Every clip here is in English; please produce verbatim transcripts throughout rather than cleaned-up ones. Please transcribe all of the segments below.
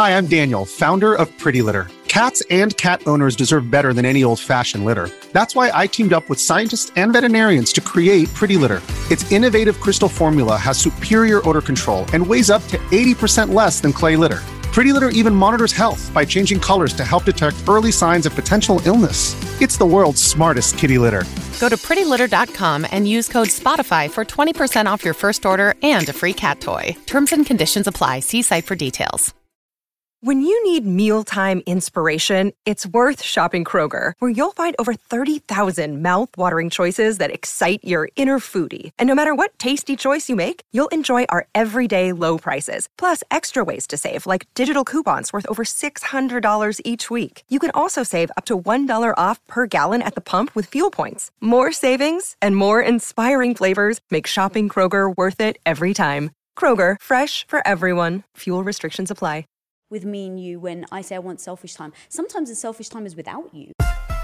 Hi, I'm Daniel, founder of Pretty Litter. Cats and cat owners deserve better than any old-fashioned litter. That's why I teamed up with scientists and veterinarians to create Pretty Litter. Its innovative crystal formula has superior odor control and weighs up to eighty percent less than clay litter. Pretty Litter even monitors health by changing colors to help detect early signs of potential illness. It's the world's smartest kitty litter. Go to pretty litter dot com and use code SPOTIFY for twenty percent off your first order and a free cat toy. Terms and conditions apply. See site for details. When you need mealtime inspiration, it's worth shopping Kroger, where you'll find over thirty thousand mouth-watering choices that excite your inner foodie. And no matter what tasty choice you make, you'll enjoy our everyday low prices, plus extra ways to save, like digital coupons worth over six hundred dollars each week. You can also save up to one dollar off per gallon at the pump with fuel points. More savings and more inspiring flavors make shopping Kroger worth it every time. Kroger, fresh for everyone. Fuel restrictions apply. With me and you, when I say I want selfish time, sometimes the selfish time is without you.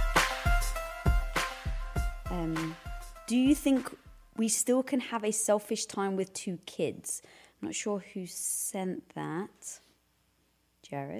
Um, do you think we still can have a selfish time with two kids? I'm not sure who sent that. Jared.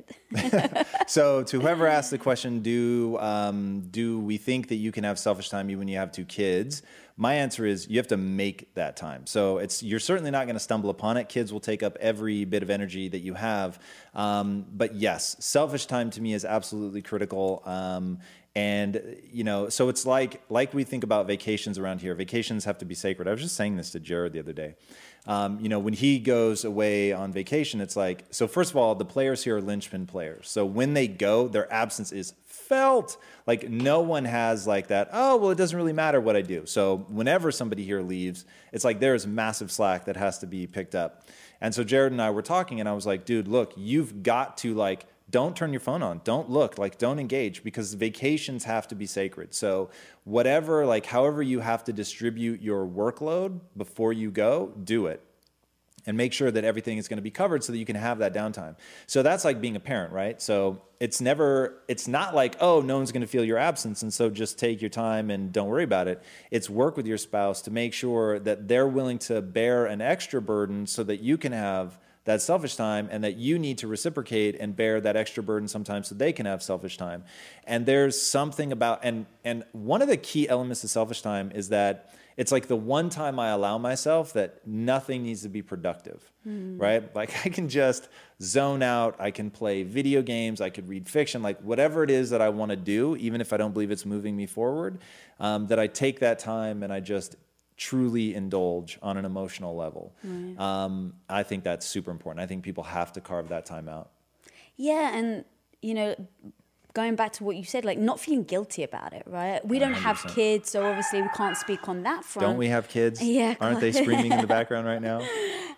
So to whoever asked the question, do um, do we think that you can have selfish time even when you have two kids? My answer is you have to make that time. So it's you're certainly not going to stumble upon it. Kids will take up every bit of energy that you have. Um, but yes, selfish time to me is absolutely critical. Um, and, you know, so it's like like we think about vacations around here. Vacations have to be sacred. I was just saying this to Jared the other day. Um, you know, when he goes away on vacation, it's like, so first of all, the players here are linchpin players. So when they go, their absence is felt. Like no one has like that, oh, well, it doesn't really matter what I do. So whenever somebody here leaves, it's like there's massive slack that has to be picked up. And so Jared and I were talking and I was like, dude, look, you've got to like, don't turn your phone on. Don't look, like don't engage because vacations have to be sacred. So whatever, like however you have to distribute your workload before you go, do it. And make sure that everything is going to be covered so that you can have that downtime. So that's like being a parent, right? So it's never, it's not like, oh, no one's going to feel your absence. And so just take your time and don't worry about it. It's work with your spouse to make sure that they're willing to bear an extra burden so that you can have that selfish time and that you need to reciprocate and bear that extra burden sometimes so they can have selfish time. And there's something about, and and one of the key elements of selfish time is that it's like the one time I allow myself that nothing needs to be productive, mm. right? Like I can just zone out, I can play video games, I could read fiction, like whatever it is that I want to do, even if I don't believe it's moving me forward, um, that I take that time and I just truly indulge on an emotional level. Right. Um, I think that's super important. I think people have to carve that time out. Yeah, and you know, going back to what you said, like not feeling guilty about it, right? We don't one hundred percent have kids, so obviously we can't speak on that front. Don't we have kids? Yeah. Aren't they screaming in the background right now?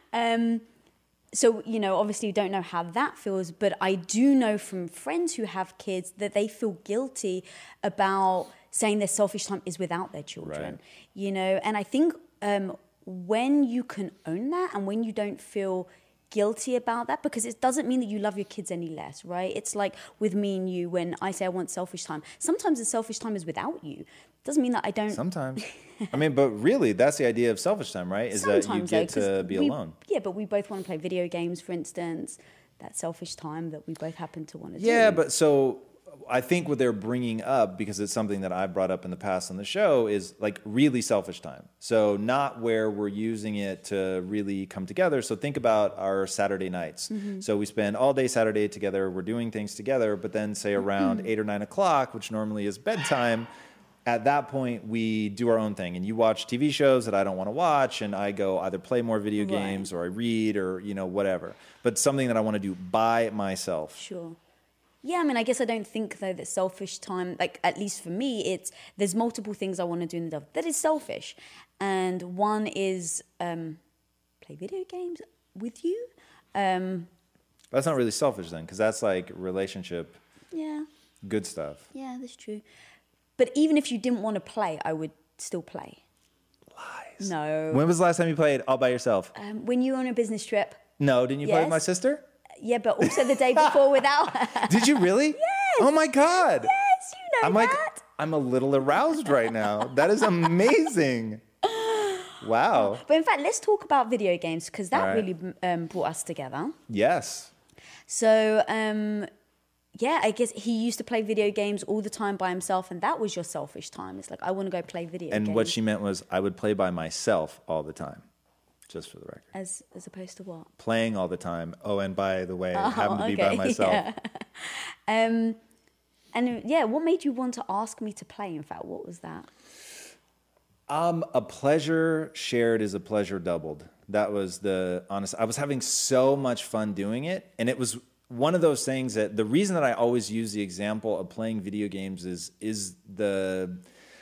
Um, so, you know, obviously you don't know how that feels, but I do know from friends who have kids that they feel guilty about saying their selfish time is without their children, right. You know, and I think um, when you can own that and when you don't feel guilty about that, because it doesn't mean that you love your kids any less, right? It's like with me and you, when I say I want selfish time, sometimes the selfish time is without you. It doesn't mean that I don't. Sometimes. I mean, but really, that's the idea of selfish time, right? Is sometimes, that you get though, to be we, alone. Yeah, but we both want to play video games, for instance. That selfish time that we both happen to want to yeah, do. Yeah, but so I think what they're bringing up, because it's something that I've brought up in the past on the show, is like really selfish time. So not where we're using it to really come together. So think about our Saturday nights. Mm-hmm. So we spend all day Saturday together. We're doing things together. But then say around mm-hmm. eight or nine o'clock, which normally is bedtime, at that point we do our own thing. And you watch T V shows that I don't want to watch. And I go either play more video right. games or I read or, you know, whatever. But something that I want to do by myself. Sure. Yeah, I mean, I guess I don't think, though, that selfish time, like, at least for me, it's, there's multiple things I want to do in the day that is selfish. And one is um, play video games with you. Um, that's not really selfish then, because that's like relationship. Yeah. Good stuff. Yeah, that's true. But even if you didn't want to play, I would still play. Lies. No. When was the last time you played all by yourself? Um, when you were on a business trip. No, didn't you yes. play with my sister? Yeah, but also the day before without her. Did you really? Yes. Oh my God. Yes, you know I'm that. like, I'm a little aroused right now. That is amazing. Wow. But in fact, let's talk about video games because that right. really um, brought us together. Yes. So, um, yeah, I guess he used to play video games all the time by himself, and that was your selfish time. It's like, I want to go play video And games. what she meant was I would play by myself all the time, just for the record. As as opposed to what? Playing all the time. Oh, and by the way, I Oh, happen to be okay, by myself. yeah. Um, and yeah, what made you want to ask me to play, in fact? What was that? Um, a pleasure shared is a pleasure doubled. That was the honest. I was having so much fun doing it, and it was one of those things that the reason that I always use the example of playing video games is is the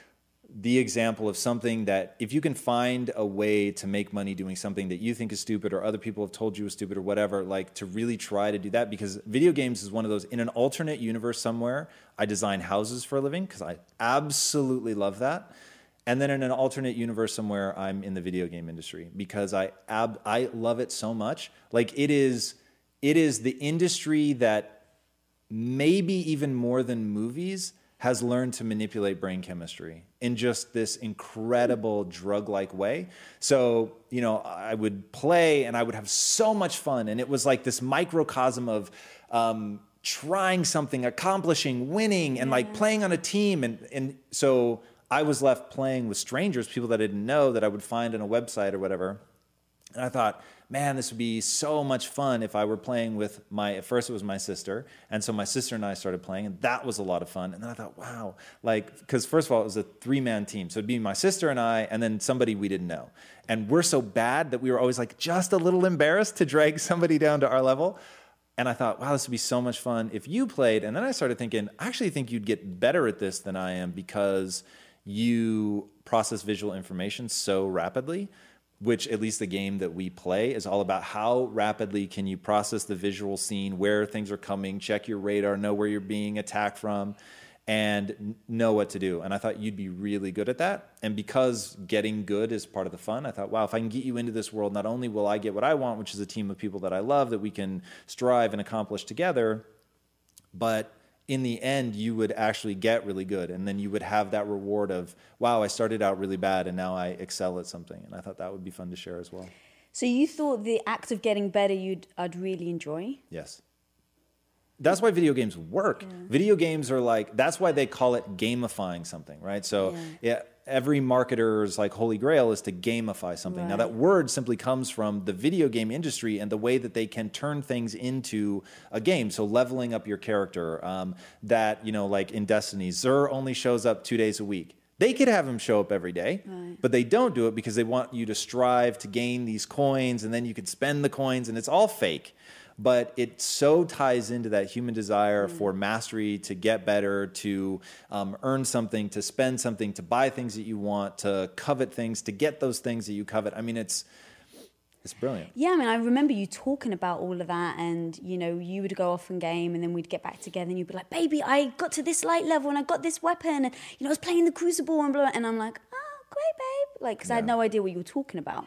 the example of something that if you can find a way to make money doing something that you think is stupid or other people have told you is stupid or whatever, like to really try to do that, because video games is one of those, in an alternate universe somewhere, I design houses for a living because I absolutely love that. And then in an alternate universe somewhere, I'm in the video game industry because I ab- I love it so much. Like it is, it is the industry that maybe even more than movies has learned to manipulate brain chemistry in just this incredible drug-like way. So, you know, I would play and I would have so much fun. And it was like this microcosm of um, trying something, accomplishing, winning, and like playing on a team. And, and so I was left playing with strangers, people that I didn't know, that I would find on a website or whatever. And I thought, man, this would be so much fun if I were playing with my, at first it was my sister. And so my sister and I started playing, and that was a lot of fun. And then I thought, wow, like, because first of all, it was a three-man team. So it'd be my sister and I, and then somebody we didn't know. And we're so bad that we were always like just a little embarrassed to drag somebody down to our level. And I thought, wow, this would be so much fun if you played. And then I started thinking, I actually think you'd get better at this than I am because you process visual information so rapidly, which at least the game that we play is all about. How rapidly can you process the visual scene, where things are coming, check your radar, know where you're being attacked from, and know what to do. And I thought you'd be really good at that. And because getting good is part of the fun, I thought, wow, if I can get you into this world, not only will I get what I want, which is a team of people that I love, that we can strive and accomplish together, but in the end, you would actually get really good. And then you would have that reward of, wow, I started out really bad and now I excel at something. And I thought that would be fun to share as well. So you thought the act of getting better you'd I'd really enjoy? Yes. That's why video games work. Yeah. Video games are like, that's why they call it gamifying something, right? So yeah, yeah every marketer's like holy grail is to gamify something. Right. Now that word simply comes from the video game industry and the way that they can turn things into a game. So leveling up your character, um, that, you know, like in Destiny, Xur only shows up two days a week. They could have him show up every day, right, but they don't do it because they want you to strive to gain these coins, and then you could spend the coins, and it's all fake. But it so ties into that human desire mm. for mastery, to get better, to um, earn something, to spend something, to buy things that you want, to covet things, to get those things that you covet. I mean, it's it's brilliant. Yeah, I mean, I remember you talking about all of that, and, you know, you would go off and game, and then we'd get back together, and you'd be like, baby, I got to this light level, and I got this weapon, and, you know, I was playing the Crucible, and blah, and I'm like, oh, great, babe. Like, because yeah. I had no idea what you were talking about.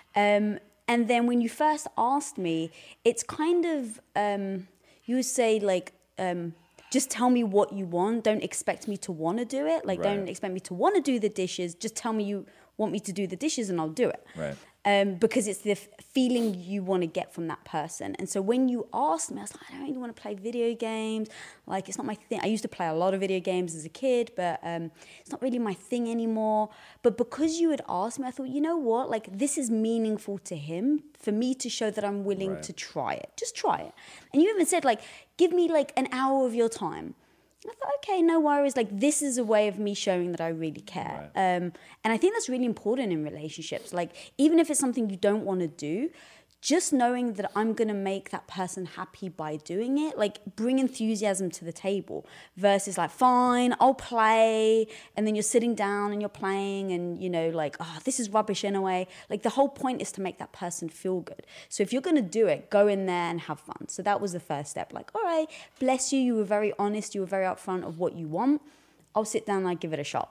Um And then when you first asked me, it's kind of, um, you would say like, um, just tell me what you want. Don't expect me to want to do it. Like, right. Don't expect me to want to do the dishes. Just tell me you want me to do the dishes and I'll do it. Right. Um, because it's the f- feeling you want to get from that person. And so when you asked me, I was like, I don't really want to play video games. Like, it's not my thing. I used to play a lot of video games as a kid, but um, it's not really my thing anymore. But because you had asked me, I thought, you know what? Like, this is meaningful to him for me to show that I'm willing right. to try it. Just try it. And you even said, like, give me like an hour of your time. I thought, okay, no worries. Like, this is a way of me showing that I really care. Right. Um, and I think that's really important in relationships. Like, even if it's something you don't want to do, just knowing that I'm going to make that person happy by doing it, like, bring enthusiasm to the table versus like, fine, I'll play. And then you're sitting down and you're playing and, you know, like, oh, this is rubbish in a way. Like, the whole point is to make that person feel good. So if you're going to do it, go in there and have fun. So that was the first step. Like, all right, bless you. You were very honest. You were very upfront of what you want. I'll sit down and I'll give it a shot.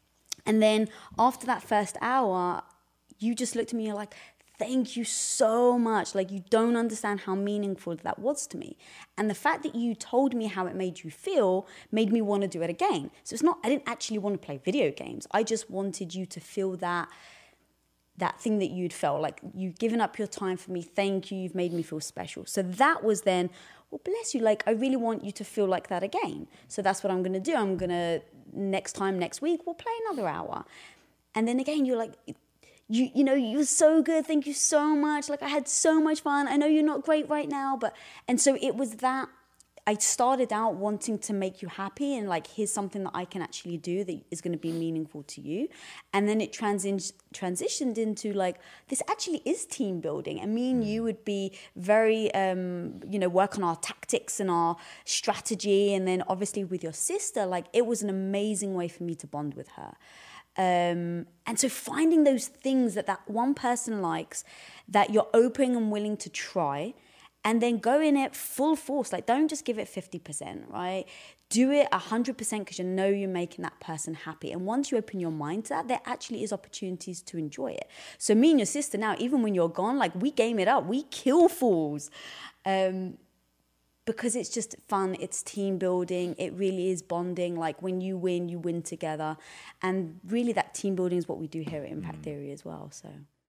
And then after that first hour, you just looked at me, you're like, thank you so much. Like, you don't understand how meaningful that was to me. And the fact that you told me how it made you feel made me want to do it again. So it's not, I didn't actually want to play video games. I just wanted you to feel that, that thing that you'd felt. Like, you've given up your time for me. Thank you. You've made me feel special. So that was then well, bless you. Like, I really want you to feel like that again. So that's what I'm going to do. I'm going to, next time, next week, we'll play another hour. And then again, you're like, you you know, you're so good. Thank you so much. Like, I had so much fun. I know you're not great right now, but, and so it was that, I started out wanting to make you happy and like, here's something that I can actually do that is going to be meaningful to you. And then it transi- transitioned into like, this actually is team building. And me and you would be very, um, you know, work on our tactics and our strategy. And then obviously with your sister, like it was an amazing way for me to bond with her. Um, and so finding those things that that one person likes, that you're open and willing to try, and then go in it full force. Like, don't just give it fifty percent, right? Do it one hundred percent because you know you're making that person happy. And once you open your mind to that, there actually is opportunities to enjoy it. So me and your sister now, even when you're gone, like we game it up. We kill fools. Um, because it's just fun. It's team building. It really is bonding. Like when you win, you win together. And really that team building is what we do here at Impact mm. Theory as well, so...